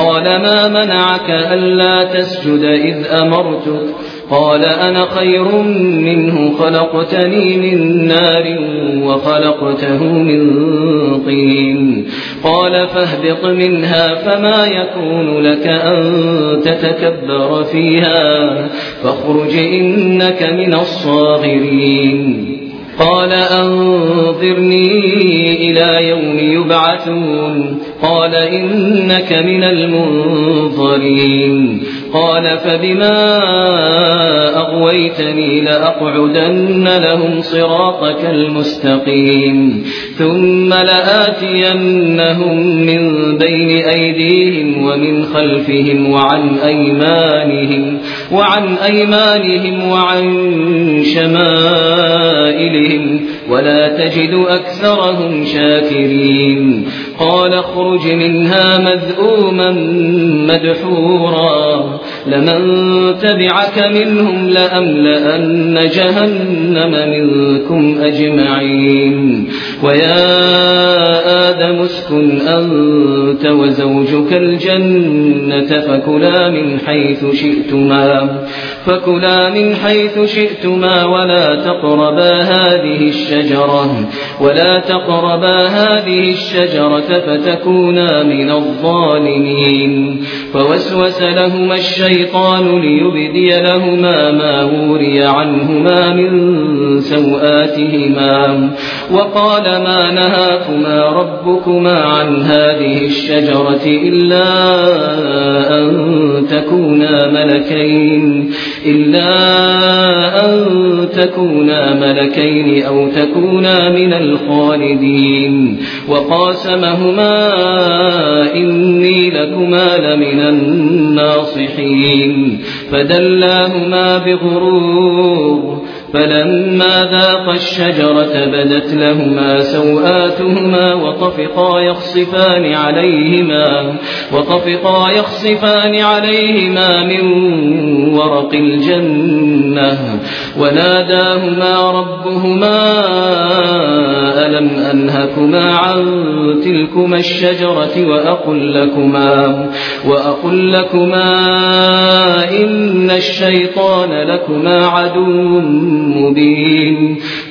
قال ما منعك ألا تسجد إذ أمرتك قال أنا خير منه خلقتني من نار وخلقته من طين قال فاهبط منها فما يكون لك أن تتكبر فيها فاخرج إنك من الصاغرين قال أنظرني إلى يوم يبعثون قال إنك من المنظرين قال فبما أغويتني لأقعدن لهم صراطك المستقيم ثم لآتينهم من بين أيديهم ومن خلفهم وعن أيمانهم وعن شمائلهم ولا تجد أكثرهم شاكرين قال اخرج منها مذءوما مدحورا لمن تبعك منهم لأملأن جهنم منكم أجمعين ويا آدم اسكن أنت وزوجك الجنة فكلا من حيث شئتما ولا تقربا هذه الشجرة فتكونا من الظالمين فوسوس لهما الشيطان ليبدي لهما ما وري عنهما من سوآتهما وقال ما نهاكما ربكما عن هذه الشجرة إلا أن تكونا ملكين أو تكونا من الخالدين وقاسمهما إني لكما لمن الناصحين فدلاهما بغرور فلما ذاقا الشجرة بدت لهما سوآتهما وطفقا يخصفان عليهما من ورق الجنة وناداهما ربهما ألم أنهكما عن تلكما الشجرة وأقل لكما إن الشيطان لكما عدو مبين